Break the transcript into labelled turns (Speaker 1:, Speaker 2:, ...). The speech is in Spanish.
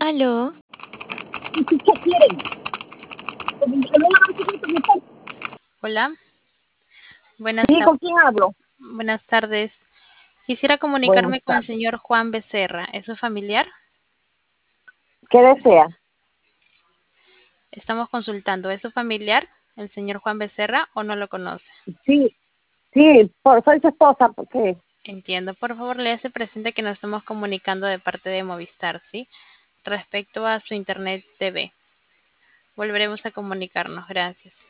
Speaker 1: Aló,
Speaker 2: ¿Qué quieren?
Speaker 1: hola, buenas
Speaker 2: Sí,
Speaker 1: tardes.
Speaker 2: ¿con quién hablo?
Speaker 1: Buenas tardes. Quisiera
Speaker 2: Buenas
Speaker 1: comunicarme con el
Speaker 2: tardes.
Speaker 1: señor Juan Becerra. ¿Es su familiar?
Speaker 2: ¿Qué desea?
Speaker 1: Estamos consultando. ¿Es su familiar, el señor Juan Becerra, o no lo conoce?
Speaker 2: Sí, sí, soy su esposa, porque
Speaker 1: Entiendo. Por favor, le hace presente que nos estamos comunicando de parte de Movistar, ¿sí? Respecto a su Internet TV. Volveremos a comunicarnos. Gracias.